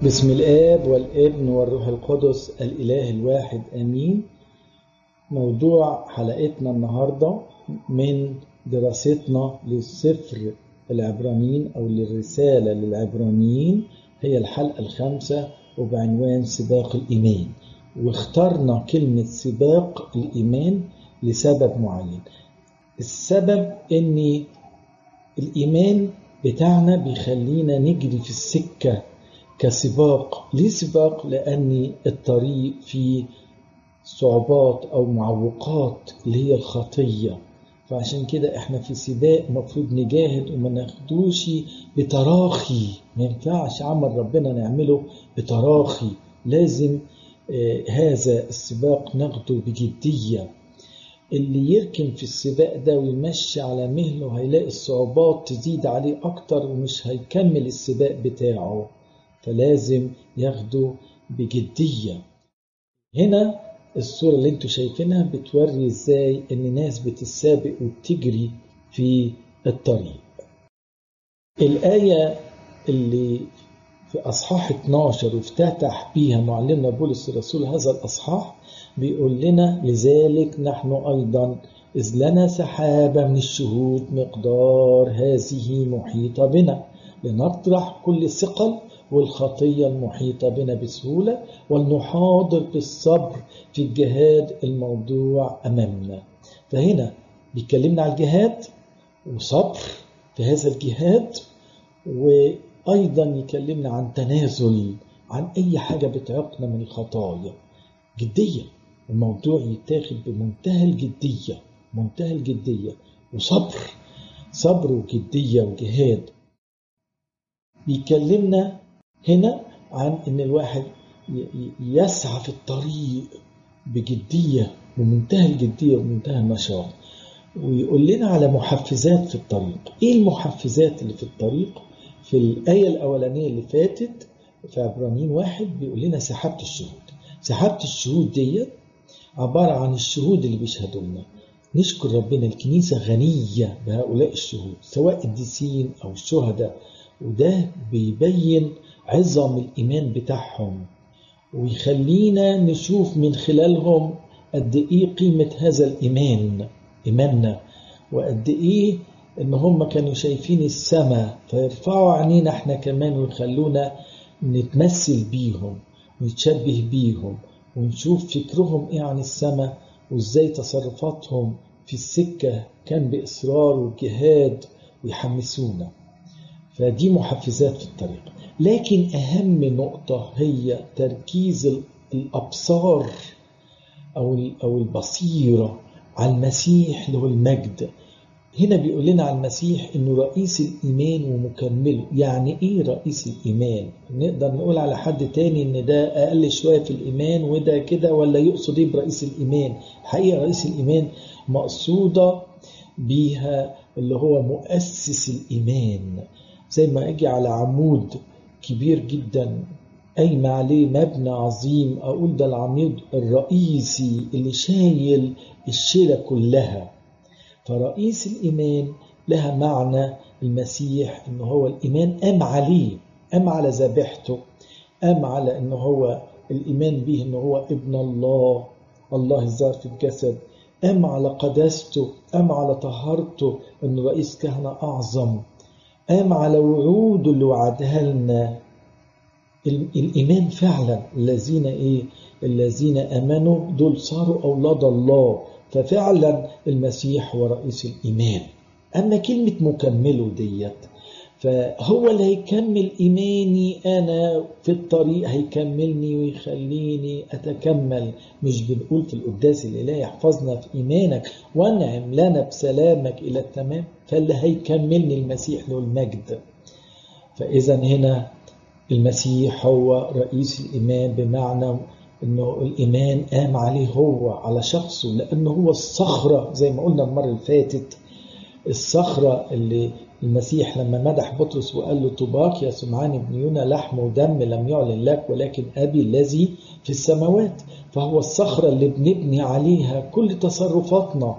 بسم الآب والابن والروح القدس الإله الواحد آمين. موضوع حلقتنا النهاردة من دراستنا للسفر العبرانيين أو للرسالة للعبرانيين هي الحلقة الخامسة وبعنوان سباق الإيمان. واخترنا كلمة سباق الإيمان لسبب معين. السبب إن الإيمان بتاعنا بيخلينا نجري في السكة كسباق. ليه سباق؟ لأن الطريق فيه صعوبات أو معوقات اللي هي الخطية، فعشان كده احنا في سباق مفروض نجاهد وما ناخدوش بتراخي. ما ينفعش عمل ربنا نعمله بتراخي، لازم هذا السباق ناخده بجدية. اللي يركن في السباق ده ويمشي على مهله هيلاقي الصعوبات تزيد عليه أكتر ومش هيكمل السباق بتاعه، فلازم ياخده بجدية. هنا الصورة اللي انتوا شايفينها بتوري ازاي ان ناس بتسابق وبتجري في الطريق. الآية اللي في أصحاح 12 وافتتح بيها معلمنا بولس الرسول هذا الأصحاح بيقول لنا: لذلك نحن أيضا إذ لنا سحابة من الشهود مقدار هذه محيطة بنا لنطرح كل ثقل والخطية المحيطة بنا بسهولة ولنحاضر بالصبر في الجهاد الموضوع أمامنا. فهنا بيكلمنا على الجهاد وصبر في هذا الجهاد، وأيضا يكلمنا عن تنازل عن أي حاجة بتعيقنا من الخطايا. جدية، الموضوع يتاخد بمنتهى الجدية، منتهى الجدية، وصبر وجدية وجهاد. بيكلمنا هنا عن ان الواحد يسعى في الطريق بجدية، بمنتهى الجدية ومنتهى النشاط. ويقول لنا على محفزات في الطريق. ايه المحفزات اللي في الطريق؟ في الآية الأولانية اللي فاتت في عبرانيين 1 بيقول لنا سحابة الشهود. سحابة الشهود دي عبارة عن الشهود اللي بيشهدوا لنا. نشكر ربنا، الكنيسة غنية بهؤلاء الشهود سواء القديسين أو الشهداء، وده بيبين عظم الإيمان بتاعهم ويخلينا نشوف من خلالهم قد إيه قيمة هذا الإيمان، إيماننا، وقد إيه إن هم كانوا شايفين السماء فيرفعوا عنينا إحنا كمان ويخلونا نتمثل بيهم ونتشبه بيهم ونشوف فكرهم إيه عن السماء وإزاي تصرفاتهم في السكة كان بإصرار وجهاد ويحمسونا. فدي محفزات في الطريق. لكن أهم نقطة هي تركيز الأبصار أو البصيرة على المسيح له المجد. هنا بيقول لنا على المسيح إنه رئيس الإيمان ومكمله. يعني إيه رئيس الإيمان؟ نقدر نقول على حد تاني إن ده أقل شوية في الإيمان وده كده، ولا يقصد إيه برئيس الإيمان؟ حقيقة رئيس الإيمان مقصودة بيها اللي هو مؤسس الإيمان. زي ما أجي على عمود كبير جدا قايم عليه مبنى عظيم أقول ده العمود الرئيسي اللي شايل الشيلة كلها. فرئيس الإيمان لها معنى المسيح إنه هو الإيمان قام عليه، قام على ذبيحته، قام على إنه هو الإيمان به إنه هو ابن الله، الله الظاهر في الجسد، قام على قداسته، قام على طهارته إنه رئيس كهنة أعظم، قام على وعوده اللي وعدها لنا. الإيمان فعلا الذين آمنوا دول صاروا أولاد الله. ففعلا المسيح هو رئيس الإيمان. أما كلمة مكمله ديت فهو اللي هيكمل إيماني أنا في الطريق، هيكملني ويخليني أتكمل. مش بنقول في القداس الإله يحفظنا في إيمانك وانعم لنا بسلامك إلى التمام؟ فاللي هيكملني المسيح له المجد. فإذا هنا المسيح هو رئيس الإيمان، بمعنى إنه الإيمان قام عليه هو على شخصه، لأنه هو الصخرة زي ما قلنا المرة اللي فاتت. الصخرة اللي المسيح لما مدح بطرس وقال له: طوباك يا سمعان ابن يونا، لحم ودم لم يعلن لك ولكن أبي الذي في السماوات. فهو الصخرة اللي بنبني عليها كل تصرفاتنا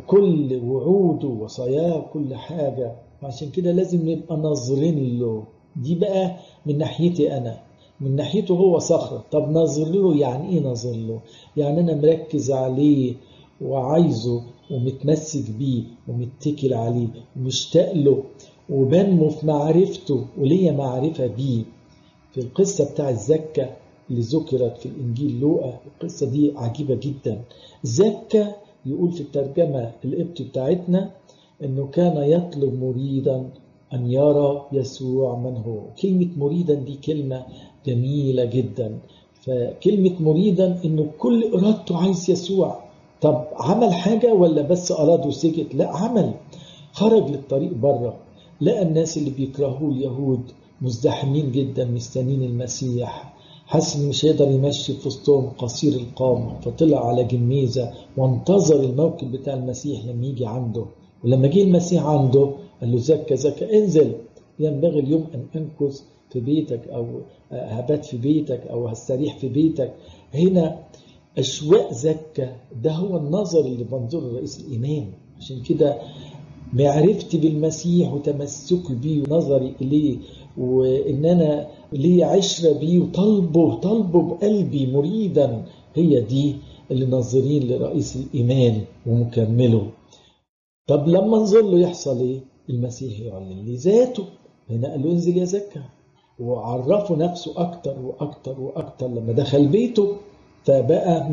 وكل وعوده وصاياه وكل حاجة. وعشان كده لازم نبقى ناظرين له دي بقى من ناحيتي أنا، من ناحيته هو صخرة. طب نظر له يعني إيه نظر له؟ يعني أنا مركز عليه وعايزه ومتمسك بيه ومتكل عليه ومشتاق له وبنمو في معرفته وليا معرفة بيه. في القصة بتاع الزكة اللي ذكرت في الإنجيل لوقا، القصة دي عجيبة جدا. زكة يقول في الترجمة القبط بتاعتنا أنه كان يطلب مريدا أن يرى يسوع من هو. كلمة مريدا دي كلمة جميلة جدا. فكلمة مريدا أنه كل إرادته عايز يسوع. طب عمل حاجة ولا بس أراد وسكت؟ لا، عمل، خرج للطريق بره، لقى الناس اللي بيكرهوه اليهود مزدحمين جدا مستنين المسيح، حس إنه مش هيقدر يمشي في وسطهم، قصير القامة، فطلع على جميزة وانتظر الموكب بتاع المسيح لما يجي عنده. ولما جه المسيح عنده قال له زكا زكا انزل، ينبغي اليوم أن أنكث في بيتك، أو هبات في بيتك، أو هستريح في بيتك. هنا أشواق زكا ده هو النظر اللي بنظر رئيس الإيمان. عشان كده معرفتي بالمسيح وتمسكي بيه ونظري إليه وإن أنا لي عشرة بيه وطلبه بقلبي مريدا، هي دي اللي ناظرين لرئيس الإيمان ومكمله. طب لما انظر له يحصل إيه؟ المسيح يعلن لي ذاته. هنا قال له انزل يا زكا، وعرفه نفسه أكتر وأكتر وأكتر. لما دخل بيته فبقى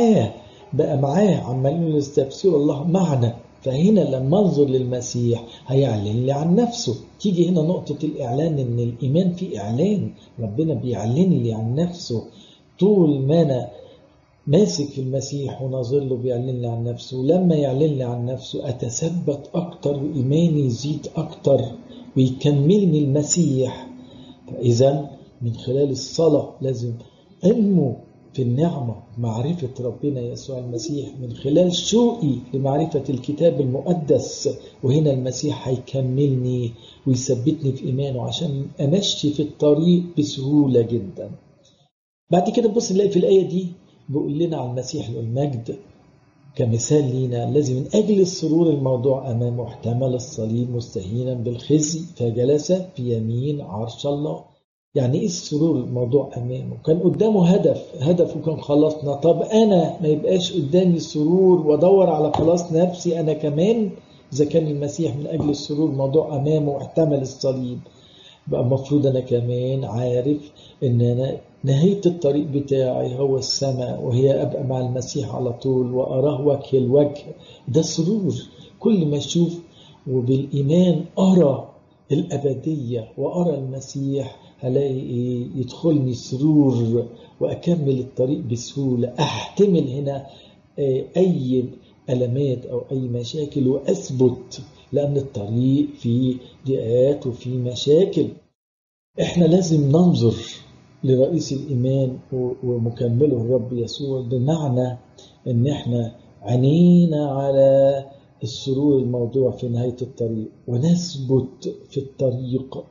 معاه عمالين يستفسروا الله معنا. فهنا لما انظر للمسيح هيعلن لي عن نفسه. تيجي هنا نقطة الإعلان، إن الإيمان فيه إعلان، ربنا بيعلن لي عن نفسه. طول ما أنا ماسك في المسيح وناظر له بيعلن لي عن نفسه، ولما يعلن لي عن نفسه أتثبت أكتر وإيماني يزيد أكتر ويكملني المسيح. فإذا من خلال الصلاة لازم أنمو في النعمة معرفة ربنا يسوع المسيح، من خلال شوقي لمعرفة الكتاب المقدس. وهنا المسيح هيكملني ويثبتني في إيمانه عشان أمشي في الطريق بسهولة جدا. بعد كده بص نلاقي في الآية دي بيقول لنا عن المسيح له المجد كمثال لينا، الذي من أجل السرور الموضوع أمامه احتمل الصليب مستهينا بالخزي فجلس في يمين عرش الله. يعني إيه السرور الموضوع أمامه؟ كان قدامه هدف وكان خلصنا. طب أنا ما يبقاش قدامي السرور وأدور على خلاص نفسي أنا كمان؟ إذا كان المسيح من أجل السرور الموضوع أمامه احتمل الصليب، بقى المفروض أنا كمان عارف إن أنا نهاية الطريق بتاعي هو السماء، وهي أبقى مع المسيح على طول وأراه وجه الوجه. ده سرور كل ما أشوف وبالإيمان أرى الأبدية وأرى المسيح، هلاقي إيه؟ يدخلني سرور وأكمل الطريق بسهولة. أحتمل هنا أي ألمات أو أي مشاكل وأثبت، لأن الطريق فيه ضيقات وفيه مشاكل. إحنا لازم ننظر لرئيس الإيمان ومكمله الرب يسوع، بمعنى إن إحنا عينينا على السرور الموضوع في نهاية الطريق ونثبت في الطريق،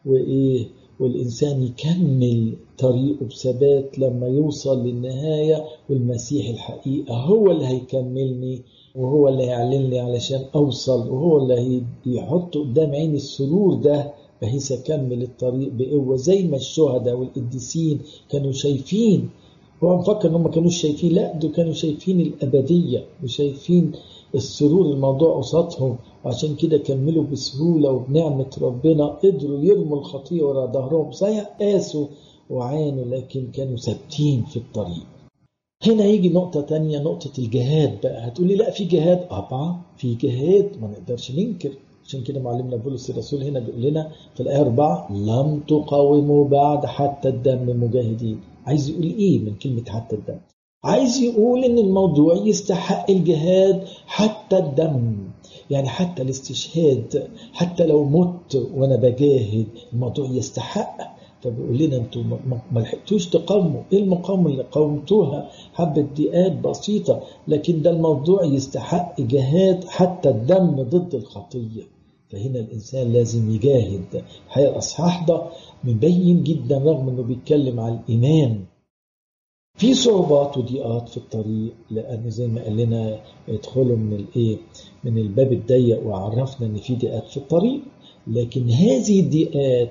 والإنسان يكمل طريقه بثبات لما يوصل للنهاية. والمسيح الحقيقة هو اللي هيكملني وهو اللي هيعلن لي علشان أوصل، وهو اللي هيحط قدام عيني السرور ده بحيث أكمل الطريق بقوة، زي ما الشهداء والقديسين كانوا شايفين. هو مفكر إنهم ما كانوش شايفين، لا، دول كانوا شايفين الأبدية وشايفين السرور الموضوع قصادهم، وعشان كده كملوا بسهولة وبنعمة ربنا قدروا يرموا الخطية ورا ظهرهم. صحيح قاسوا وعانوا لكن كانوا ثابتين في الطريق. هنا يجي نقطة تانية، نقطة الجهاد بقى. هتقولي لا في جهاد، طبعا في جهاد ما نقدرش ننكر. عشان كده معلمنا بولس الرسول هنا بيقول لنا في الآية 4 لم تقاوموا بعد حتى الدم مجاهدين. عايز يقول ايه من كلمة حتى الدم؟ عايز يقول ان الموضوع يستحق الجهاد حتى الدم، يعني حتى الاستشهاد، حتى لو مت وانا بجاهد الموضوع يستحق. فبيقول لنا انتوا ما لحقتوش تقاوموا. ايه المقاومه اللي قاومتوها؟ حبه دقات بسيطه، لكن ده الموضوع يستحق جهاد حتى الدم ضد الخطيه. فهنا الانسان لازم يجاهد. الحقيقه الاصحاح ده مبين جدا رغم انه بيتكلم عن الايمان. في صعوبات وضيقات في الطريق، لان زي ما قال لنا ادخلوا من الباب الضيق، وعرفنا ان في ضيقات في الطريق. لكن هذه الضيقات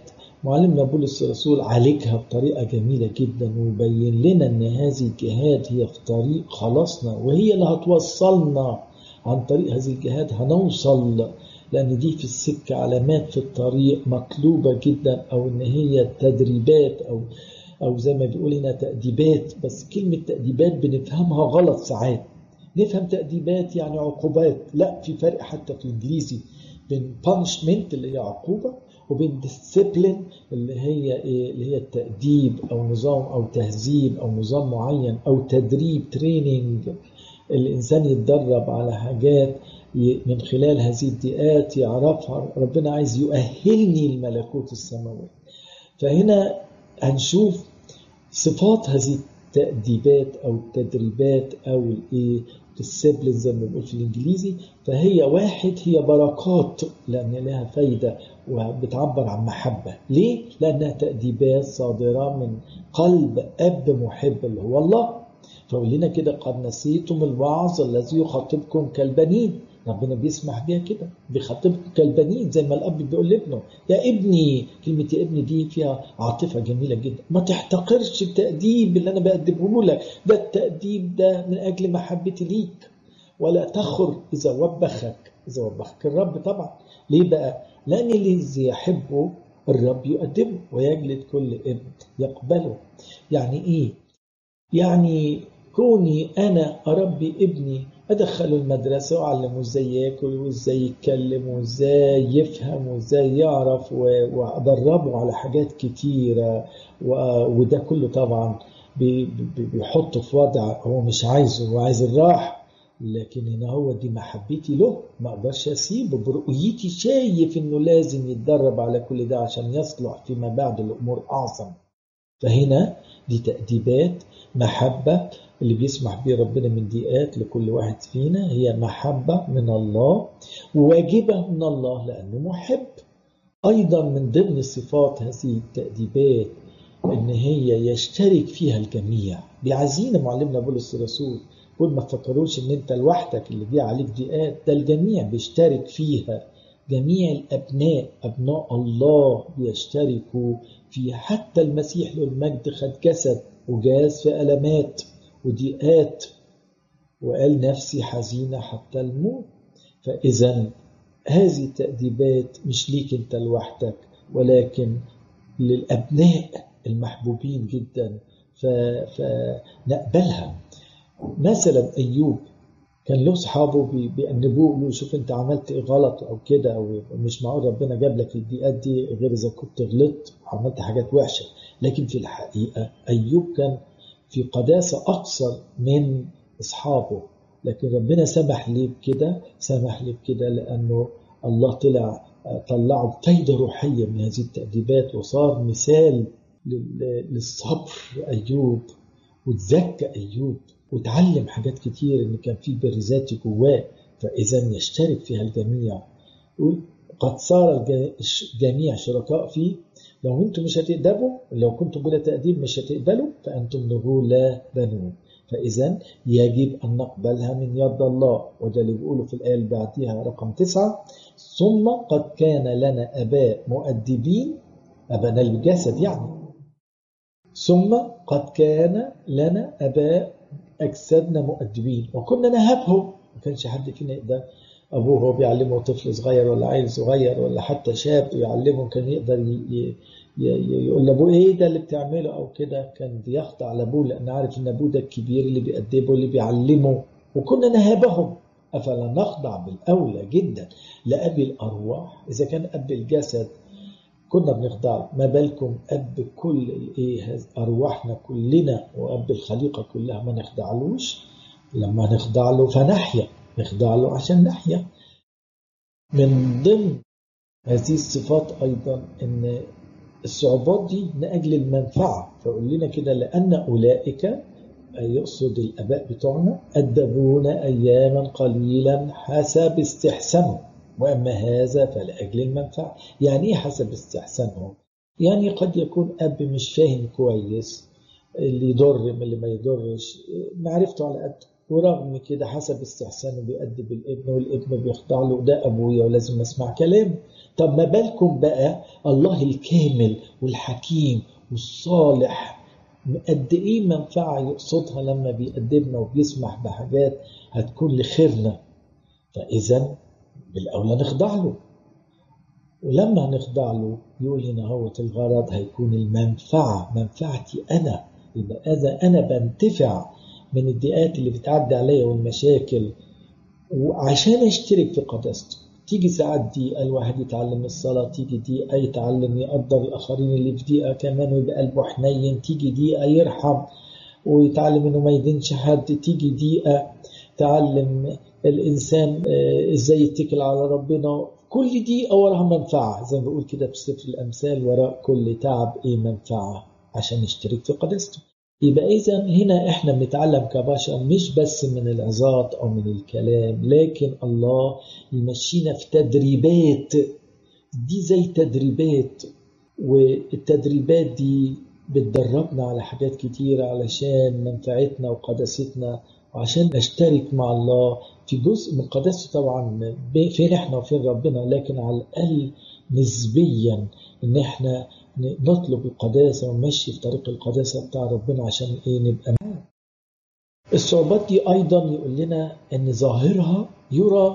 معلمنا بولس الرسول عالجها بطريقة جميلة جدا، وبين لنا ان هذه الجهاد هي في طريق خلاصنا، وهي اللي هتوصلنا. عن طريق هذه الجهاد هنوصل، لان دي في السكة علامات في الطريق مطلوبة جدا، او ان هي تدريبات، او زي ما بيقول هنا تأديبات. بس كلمة تأديبات بنفهمها غلط ساعات، نفهم تأديبات يعني عقوبات. لا، في فرق حتى في الانجليزي بين punishment اللي هي عقوبة، وبين discipline اللي هي ايه، اللي هي التأديب او نظام او تهذيب او نظام معين او تدريب training. الانسان يتدرب على حاجات من خلال هذه الدقات يعرفها ربنا عايز يؤهلني الملكوت السماوي. فهنا هنشوف صفات هذه التأديبات أو التدريبات أو الإيه السبل زي ما بنقول في الإنجليزي. فهي واحد، هي بركات لأن لها فايدة وبتعبر عن محبة. ليه؟ لأنها تأديبات صادرة من قلب أب محب اللي هو الله. فقول لنا كده قد نسيتم الوعظ الذي يخاطبكم كالبنين. ربنا بيسمح بيها كده، بيخاطبكم كالبنين زي ما الأب بيقول لابنه يا ابني. كلمة يا ابني دي فيها عاطفة جميلة جدا. ما تحتقرش التأديب اللي أنا بقدمه لك، ده التأديب ده من أجل محبتي ليك. ولا تخر إذا وبخك الرب طبعا. ليه بقى؟ لأن الذي يحبه الرب يؤدبه ويجلد كل ابن يقبله. يعني إيه؟ يعني كوني أنا أربي ابني، أدخله المدرسة وأعلمه إزاي ياكل وإزاي يتكلم وإزاي يفهم وإزاي يعرف، وأدربه على حاجات كتيرة، وده كله طبعا بيحطه في وضع هو مش عايزه، هو عايز الراحة. لكن هنا هو دي محبتي له، ما أقدرش أسيبه. برؤيتي شايف إنه لازم يتدرب على كل ده عشان يصلح فيما بعد الأمور أعظم. فهنا دي تأديبات محبة اللي بيسمح بيه ربنا من دقات لكل واحد فينا، هي محبة من الله وواجبة من الله لأنه محب. أيضا من ضمن صفات هذه التأديبات إن هي يشترك فيها الجميع. بيعزينا معلمنا بولس الرسول، قول ما تفكروش إن أنت لوحدك اللي بيه عليك دقات، ده الجميع بيشترك فيها. جميع الأبناء أبناء الله بيشتركوا فيها. حتى المسيح له المجد خد جسد وجاز في ألمات وضيقات وقال نفسي حزينة حتى الموت. فإذا هذه التأديبات مش ليك أنت لوحدك، ولكن للأبناء المحبوبين جدا، فنقبلها. مثلا أيوب كان له صحابه بيأنبوه له شوف انت عملت ايه غلط او كده، او مش معقول ربنا جاب لك الضيقات دي غير اذا كنت غلطت وعملت حاجات وحشه. لكن في الحقيقه ايوب كان في قداسه اكثر من اصحابه، لكن ربنا سمح ليه بكده لانه الله طلعه بفايده روحيه من هذه التأديبات، وصار مثال للصبر ايوب، وتزكى ايوب وتعلم حاجات كتير ان كان في بر ذاتي جواه. فاذا يشترك فيها الجميع. قد صار الجميع شركاء فيه. لو انتم مش هتقدموا، لو كنتم بلا تقديم مش هتقبلوا، فانتم له لا بنون. فاذا يجب ان نقبلها من يد الله. وده اللي بيقوله في الايه اللي بعديها رقم 9: ثم قد كان لنا اباء مؤدبين، ابانا الجسد يعني. ثم قد كان لنا اباء أجسادنا مؤدبين وكنا نهبهم. ما كانش حد فينا يقدر أبوه هو بيعلمه طفل صغير ولا عيل صغير ولا حتى شاب يعلمه، كان يقدر يقول لأبوه إيه ده اللي بتعمله أو كده. كان بيخضع لأبوه لأن عارف إن أبوه ده الكبير اللي بيأدبه اللي بيعلمه. وكنا نهبهم. أفلا نخضع بالأولى جدا لأبي الأرواح؟ إذا كان أب الجسد كنا بنخضع، ما بالكم أب كل أرواحنا كلنا وأب الخليقة كلها ما نخضعلوش؟ لما نخضع له فنحيا، نخضع له عشان نحيا. من ضمن هذه الصفات أيضا أن الصعوبات دي من أجل المنفعة. فقول لنا كده لأن أولئك، يقصد الأباء بتوعنا، أدبونا أياما قليلا حسب استحسانهم، وأما هذا فلأجل المنفعة. يعني إيه حسب استحسانهم؟ يعني قد يكون أب مش فاهم كويس اللي يضر من اللي ما يضرش، معرفته على قد، ورغم كده حسب استحسانه بيأدب الابن، والابن بيخضع له، ده أبويا ولازم أسمع كلامه. طب ما بالكم بقى الله الكامل والحكيم والصالح، قد إيه منفعة يقصدها لما بيأدبنا وبيسمح بحاجات هتكون لخيرنا. فإذا بالأولى نخضع له، ولما نخضع له يقول هنا هو الغرض هيكون المنفعة، منفعتي أنا. يبقى إذا أنا بنتفع من الضيقات اللي بتعدي عليا والمشاكل وعشان اشترك في قداسته. تيجي ساعات دقيقة الواحد يتعلم الصلاة، تيجي دقيقة يتعلم يقدر الآخرين اللي في دقيقة كمان ويبقى قلبه حنين، تيجي دقيقة يرحم ويتعلم إنه ما يدينش حد، تيجي دقيقة تعلم الإنسان إزاي يتكل على ربنا. كل دقيقة وراها منفعة، زي ما بقول كده في سفر الأمثال، وراء كل تعب إيه منفعة عشان نشترك في قداسته. يبقى إذا هنا إحنا بنتعلم كبشر مش بس من العظات أو من الكلام، لكن الله يمشينا في تدريبات. دي زي تدريبات، والتدريبات دي بتدربنا على حاجات كتيرة علشان منفعتنا وقداستنا، وعشان نشترك مع الله في جزء من قداسته. طبعا فين إحنا وفين ربنا، لكن على الأقل نسبيا إن إحنا نطلب القداسة ونمشي في طريق القداسة بتاع ربنا عشان إيه نبقى معاه. الصعوبات دي أيضا يقول لنا إن ظاهرها يرى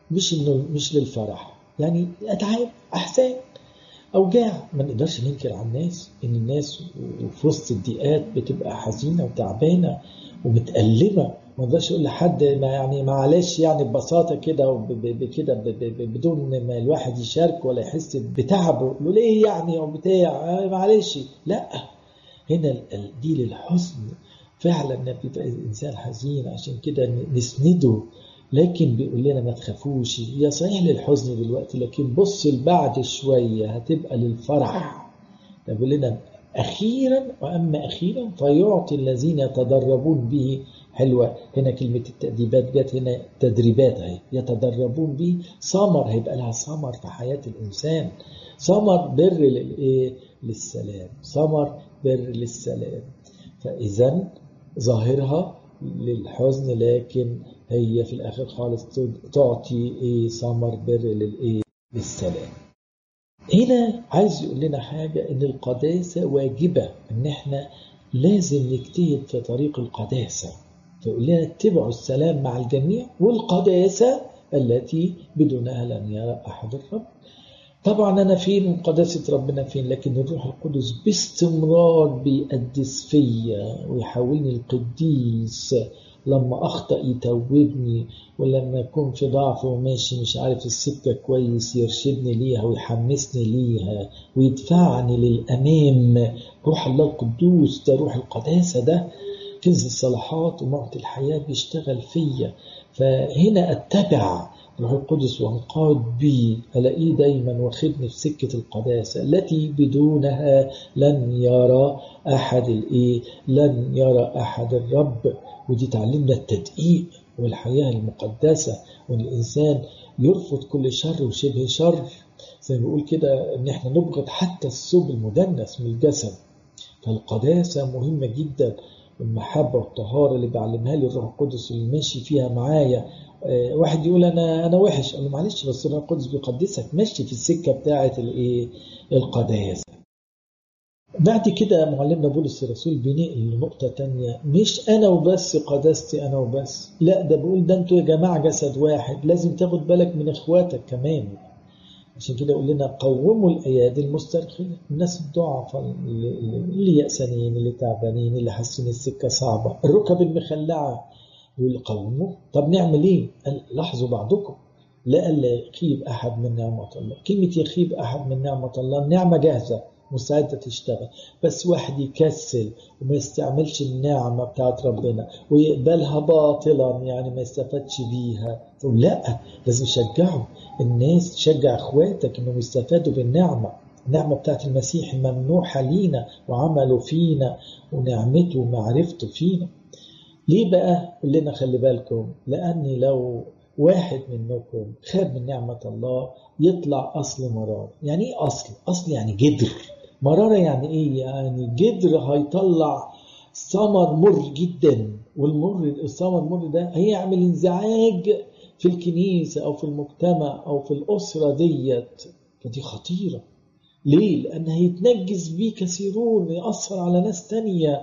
مش للفرح، يعني أتعاب، أحزان، أوجاع. ما نقدرش ننكر على الناس إن الناس في وسط الضيقات بتبقى حزينة وتعبانة ومتألمة. ما نقدرش أقول لحد يعني معلش، يعني ببساطة كده وكده بدون ما الواحد يشارك ولا يحس بتعبه، يقول ليه يعني أو بتاع معلش. لا، هنا دي للحزن فعلا، بيبقى الإنسان حزين عشان كده نسنده. لكن بيقول لنا ما تخافوش، هي صحيح للحزن دلوقتي لكن بص لبعد شوية هتبقى للفرح. بيقول لنا أخيرا، وأما أخيرا فيعطي الذين يتدربون به. حلوة هنا كلمة التأديبات جت هنا، تدريبات اهي، يتدربون به ثمر، هيبقى لها ثمر في حياة الإنسان، ثمر بر للسلام، ثمر بر للسلام. فإذا ظاهرها للحزن لكن هي في الآخر خالص تعطي ثمر بر للسلام. هنا عايز يقول لنا حاجة، إن القداسة واجبة، إن إحنا لازم نجتهد في طريق القداسة. فيقول لنا اتبعوا السلام مع الجميع والقداسة التي بدونها لن يرى أحد الرب. طبعا أنا فين وقداسة ربنا فين، لكن الروح القدس باستمرار بيقدس فيا ويحولني القديس. لما أخطأ يتوبني، ولما أكون في ضعف وماشي مش عارف السكة كويس يرشدني ليها ويحمسني ليها ويدفعني للأمام. روح الله القدوس ده، روح القداسة ده كنز الصلاحات ومعطي الحياة بيشتغل فيا. فهنا أتبع روح القدس وانقاد بي، ألاقيه دايما واخدني في سكة القداسة التي بدونها لن يرى أحد لن يرى أحد الرب. ودي تعلمنا التدقيق والحياة المقدسة، وأن الإنسان يرفض كل شر وشبه شر، زي ما بيقول كده إن احنا نبغض حتى الثوب المدنس من الجسد. فالقداسة مهمة جدا، المحبة والطهارة اللي بعلمها لي الروح القدس اللي ماشي فيها معايا. واحد يقول أنا وحش، أقول له معلش بس الروح القدس بيقدسك، ماشي في السكة بتاعة القداسة. بعد كده معلمنا بولس الرسول بينقل لنقطة تانية، مش أنا وبس قداستي أنا وبس، لا ده بقول ده أنتوا يا جماعة جسد واحد، لازم تاخد بالك من إخواتك كمان. عشان كده يقول لنا قوموا الأيادي المسترخية، الناس الضعفاء اللي يأسانين اللي تعبانين اللي حاسين السكة صعبة، الركب المخلعة، يقول قوموا. طب نعمل إيه؟ لاحظوا بعضكم لألا يخيب أحد من نعمة الله. كلمة يخيب أحد من نعمة الله، النعمة جاهزة مستعدة تشتغل، بس واحد يكسل وما يستعملش النعمة بتاعت ربنا ويقبلها باطلا، يعني ما يستفادش بيها. لا، لازم يشجعوا الناس، تشجع اخواتك انهم يستفادوا بالنعمة، النعمة بتاعت المسيح الممنوحة لينا وعمله فينا ونعمته ومعرفته فينا. ليه بقى؟ قل لنا خلي بالكم، لأن لو واحد منكم خاب من نعمة الله يطلع أصل مرار. يعني إيه أصل؟ أصل يعني جدر. مرارة يعني إيه؟ يعني جدر هيطلع ثمر مر جدا والمر الإصابة المر ده هيعمل انزعاج في الكنيسة أو في المجتمع أو في الأسرة ديت، فدي خطيرة. ليه؟ لأن هيتنجس بيه كثيرون، يأثر على ناس تانية.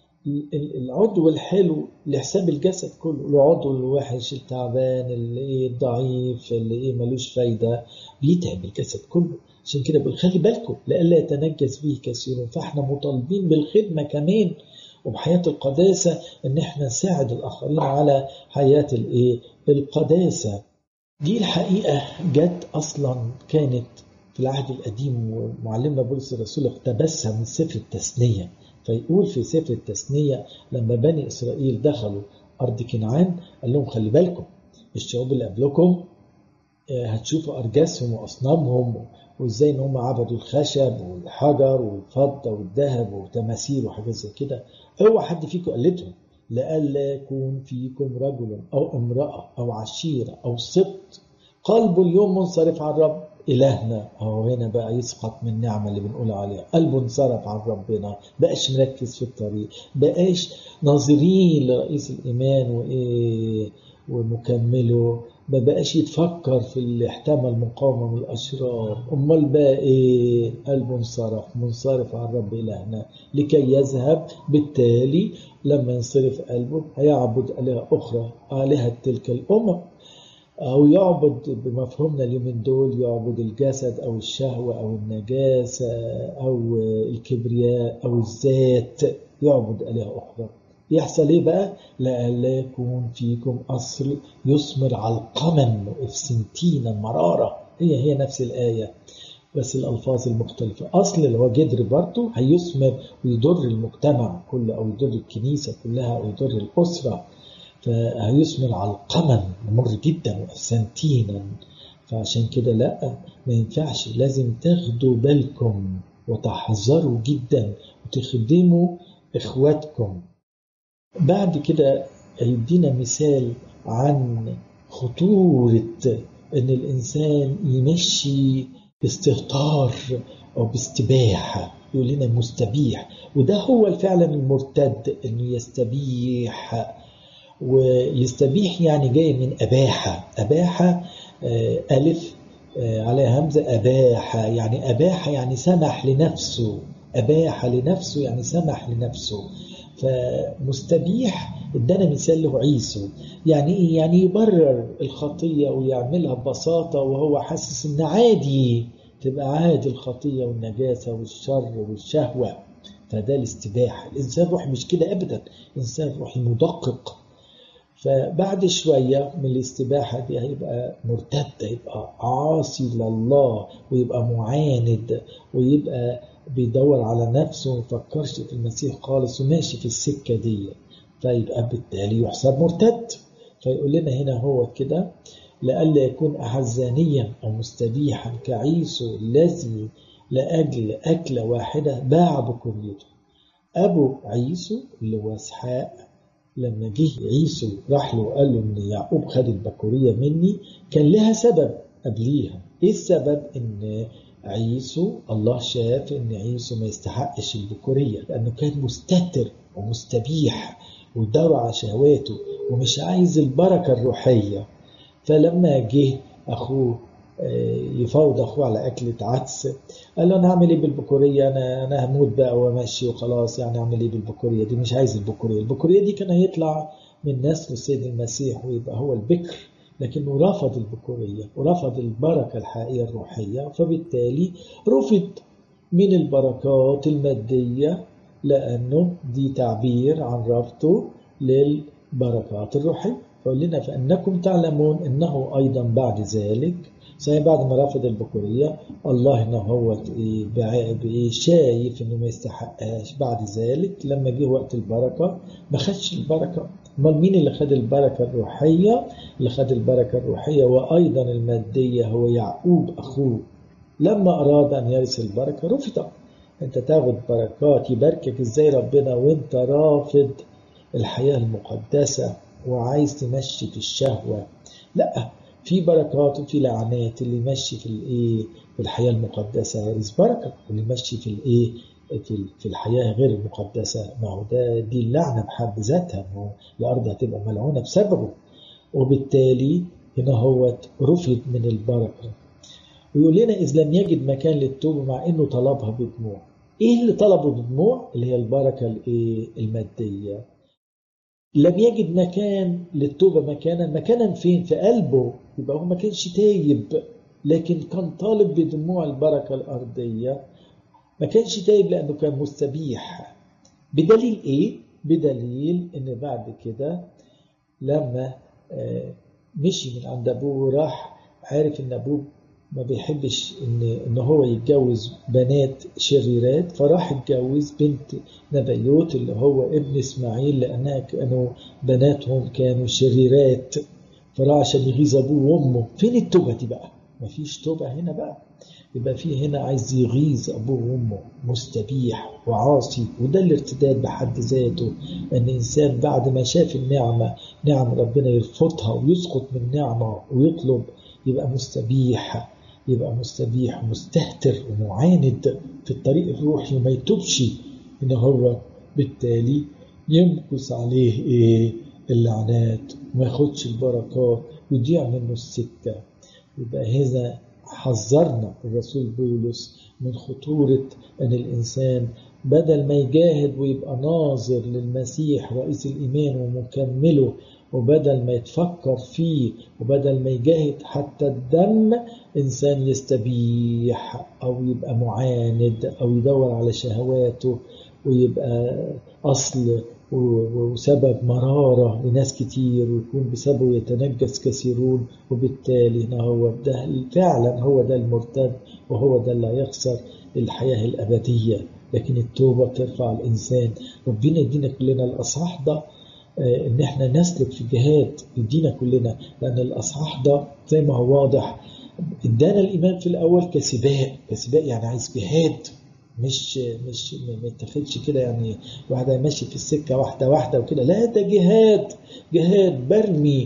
العضو الحلو لحساب الجسد كله، العضو الوحش التعبان اللي الضعيف اللي ملوش فايدة بيتعب الجسد كله. عشان كده بقول خلي بالكم لألا يتنجس به كثيرون. فاحنا مطالبين بالخدمة كمان وبحياة القداسة، ان احنا نساعد الآخرين على حياة القداسة. دي الحقيقة جت أصلا كانت في العهد القديم، ومعلمنا بولس الرسول اقتبسها من سفر التثنية. فيقول في سفر التثنية لما بني إسرائيل دخلوا أرض كنعان قال لهم خلي بالكم الشعوب اللي قبلكم هتشوفوا أرجاسهم وأصنامهم وإزاي إن هم عبدوا الخشب والحجر والفضة والذهب وتماثيل وحاجات زي كده. اوعى حد فيكم قلدهم، لئلا يكون فيكم رجل أو امرأة أو عشيرة أو سبط قلبه اليوم منصرف عن رب إلهنا. أهو هنا بقى يسقط من النعمة اللي بنقول عليها، قلبه انصرف عن ربنا، بقاش مركز في الطريق، بقاش ناظرين لرئيس الإيمان ومكمله، ما بقاش يتفكر في اللي احتمل مقاومة من الأشرار. أمال بقى قلبه منصرف عن رب إلهنا لكي يذهب. بالتالي لما ينصرف قلبه هيعبد آلهة أخرى، آلهة تلك الأمم، أو يعبد بمفهومنا اليومين دول يعبد الجسد أو الشهوة أو النجاسة أو الكبرياء أو الذات، يعبد آلهة أخرى. يحصل إيه بقى؟ لألا يكون فيكم أصل يثمر علقما وإفسنتينا مرارة. هي نفس الآية بس الألفاظ المختلفة. أصل اللي هو جدر برضه هيثمر ويضر المجتمع كله أو يضر الكنيسة كلها أو يضر الأسرة، فهيثمر علقما مر جدا وأفسنتينا. فعشان كده لا، ما ينفعش، لازم تاخدوا بالكم وتحذروا جدا وتخدموا إخواتكم. بعد كده يدينا مثال عن خطورة ان الانسان يمشي باستهتار او باستباحة. يقول لنا مستبيح، وده هو فعلا المرتد، انه يستبيح. ويستبيح يعني جاي من أباحة. أباحة ألف على همزة، أباحة يعني أباحة يعني سمح لنفسه، أباحة لنفسه يعني سمح لنفسه. فمستبيح ادانا مثال له عيسو. يعني ايه؟ يعني يبرر الخطية ويعملها ببساطة وهو حاسس ان عادي، تبقى عادي الخطية والنجاسة والشر والشهوة. فده الاستباحة. الإنسان روحي مش كده أبدا، الإنسان روحي مدقق. فبعد شوية من الاستباحة دي هيبقى مرتد، هيبقى عاصي لله ويبقى معاند ويبقى بيدور على نفسه ومفكرش في المسيح خالص وماشي في السكة دي، فيبقى بالتالي يحسب مرتد. فيقول لنا هنا هو كده لئلا يكون أحزانيا أو مستبيحا كعيسو الذي لأجل أكلة واحدة باع بكريته. أبو عيسو اللي هو إسحاق لما جه عيسو راح له وقال له ان يعقوب خد البكورية مني، كان لها سبب قبليها. ايه السبب؟ ان عيسو الله شاف ان عيسو ما يستحقش البكورية لانه كان مستتر ومستبيح ويدور على شهواته ومش عايز البركة الروحية. فلما جه اخوه يفاوض اخوه على اكلة عدس، قال له انا هعمل ايه بالبكورية؟ انا هموت بقى وماشي وخلاص، يعني اعمل ايه بالبكورية دي؟ مش عايز البكورية. البكورية دي كان هيطلع من نسل السيد المسيح ويبقى هو البكر، لكنه رفض البكورية ورفض البركة الحقيقية الروحية، فبالتالي رفض من البركات المادية لأنه دي تعبير عن رفضه للبركات الروحية. فقال لنا فأنكم تعلمون أنه أيضا بعد ذلك، صحيح بعد ما رفض البكورية الله إنه هو شايف إنه ما يستحقهاش، بعد ذلك لما جه وقت البركة ما خدش البركة. امال مين اللي خد البركة الروحية؟ اللي خد البركة الروحية وأيضا المادية هو يعقوب أخوه. لما أراد أن يرث البركة رفض. أنت تاخد بركات يباركك إزاي ربنا وأنت رافض الحياة المقدسة وعايز تمشي في الشهوة؟ لا، في بركات وفي لعنات. اللي يمشي في الحياة المقدسة يرث بركة، واللي يمشي في في الحياة غير المقدسة، ما هو دي اللعنة بحد ذاتها، ما هو الأرض هتبقى ملعونة بسببه. وبالتالي هنا هو رفض من البركة. ويقول لنا إذ لم يجد مكان للتوبة مع إنه طلبها بدموع. إيه اللي طلبه بدموع؟ اللي هي البركة المادية. لم يجد مكان للتوبة، مكانا فين؟ في قلبه. يبقى هو ما كانش تايب، لكن كان طالب بدموع البركة الأرضية. ما كانش تايب لأنه كان مستبيح. بدليل إيه؟ بدليل إن بعد كده لما مشي من عند أبوه وراح، عارف إن أبوه ما بيحبش إن هو يتجوز بنات شريرات، فراح اتجوز بنت نبيوت اللي هو ابن إسماعيل، لأنها كانوا بناتهم كانوا شريرات، فراح عشان يغيظ أبوه وأمه. فين التوبة دي بقى؟ مفيش توبة هنا بقى. يبقى فيه هنا عايز يغيظ أبوه وأمه، مستبيح وعاصي. وده الارتداد بحد ذاته، أن إنسان بعد ما شاف النعمة، نعم ربنا، يرفضها ويسقط من نعمة ويطلب، يبقى مستبيح. يبقى مستبيح ومستهتر ومعاند في الطريق الروحي، وما يتوبش، إن هو بالتالي يمكث عليه اللعنات وما ياخدش البركات ويضيع منه السكة. يبقى هذا حذرنا الرسول بولس من خطورة أن الإنسان بدل ما يجاهد ويبقى ناظر للمسيح رئيس الإيمان ومكمله، وبدل ما يتفكر فيه، وبدل ما يجاهد حتى الدم، إنسان يستبيح أو يبقى معاند أو يدور على شهواته، ويبقى أصل وسبب مرارة لناس كتير، ويكون بسببه يتنجس كثيرون. وبالتالي هو ده فعلا، هو ده المرتد، وهو ده اللي هيخسر الحياة الأبدية. لكن التوبة ترفع الإنسان. ربنا يدينا كلنا الأصحاح ده، إن احنا نسلك في جهاد، يدينا كلنا، لأن الأصحاح ده زي ما هو واضح ادانا الإيمان في الأول كسباق يعني عايز جهاد، مش ما يتاخدش كده يعني واحد ماشي في السكة واحدة واحدة وكده، لا، ده جهاد برمي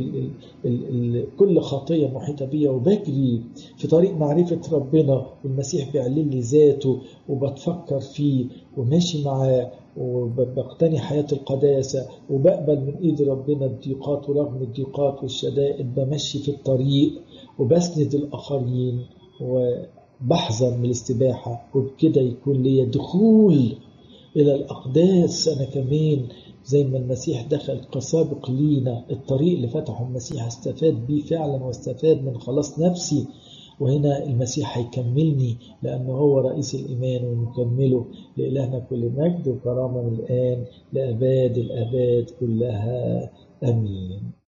كل خطية محيطة بيا، وبجري في طريق معرفة ربنا، والمسيح بيعلن لي ذاته وبتفكر فيه وماشي معاه، وبقتني حياة القداسة، وبقبل من إيد ربنا الضيقات، ورغم الضيقات والشدائد بمشي في الطريق وبسند الآخرين وبحذر من الاستباحة، وبكده يكون لي دخول إلى الأقداس أنا كمان، زي ما المسيح دخل كسابق لينا. الطريق اللي فتحه المسيح استفاد بيه فعلا، واستفاد من خلاص نفسي. وهنا المسيح هيكملني، لأنه هو رئيس الإيمان ومكمله. لإلهنا كل مجد وكرامة من الآن لأباد الآباد كلها، آمين.